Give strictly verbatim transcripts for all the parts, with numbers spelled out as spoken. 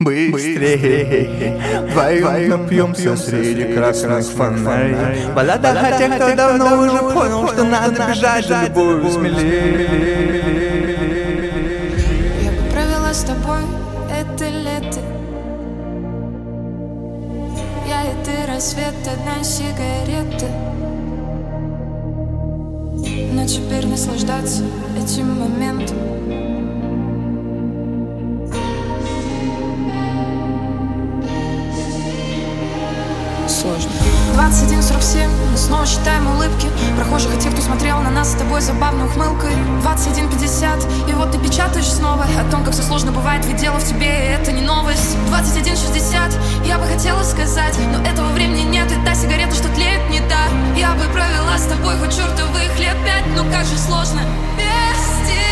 Быстрее, вдвоем напьемся среди красных фонарей. Баллада о тех, кто давно уже понял, что надо бежать за любовью смелее. Я бы провела с тобой это лето. Я и ты, рассвет, одна сигарета. Но теперь наслаждаться этим моментом сложно. двадцать один сорок семь, мы снова считаем улыбки прохожих и тех, кто смотрел на нас с тобой забавной ухмылкой. Двадцать один пятьдесят, и вот ты печатаешь снова о том, как все сложно бывает, ведь дело в тебе, и это не новость. Двадцать один шестьдесят, я бы хотела сказать, но этого времени нет, и та сигарета, что тлеет, не та. Я бы провела с тобой хоть чертовых лет пять, но как же сложно без тебя.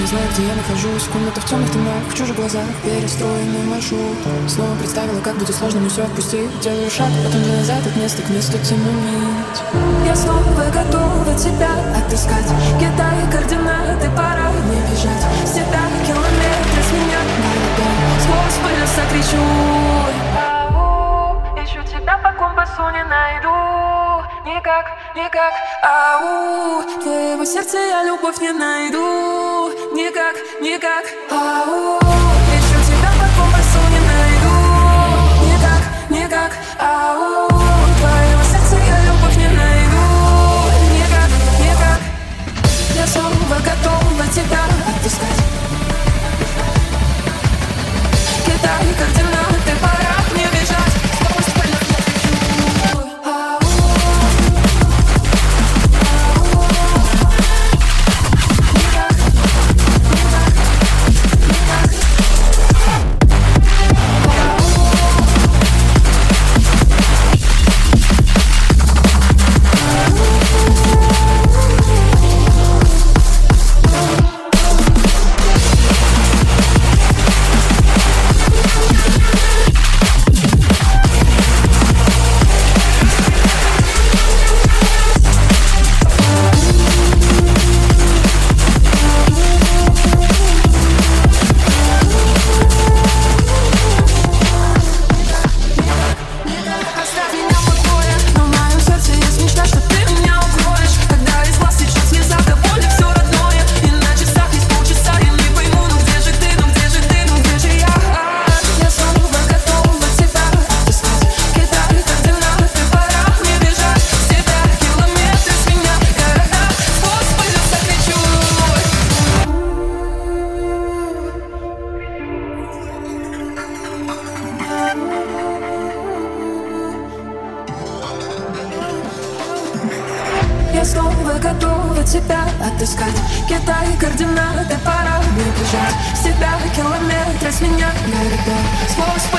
знаю, где я нахожусь. Комната в темных тонах, в чужих глазах, перестроенный маршрут. Снова представила, как будет сложно мне все отпустить. Делаю шаг, потом назад, от места к месту тяну нить. Я снова готова тебя отыскать. Кидай координаты, пора не бежать. Всегда километры с меня далеко. Сквозь пыль сокричу: ау, ищу тебя по компасу, не найду. Никак, никак, ау, твоего сердца я любовь не найду. Никак, никак, ау, ищу тебя по компасу, не найду. Никак, никак, ау, твоего сердца я любовь не найду. Никак, никак. Я снова готова тебя отыскать. Кидай координаты, пора мне бежать. Сквозь пыль сокричу: ау. Я снова готова тебя отыскать. Кидай координаты, пора мне бежать. Всегда километры с меня далеко. Сквозь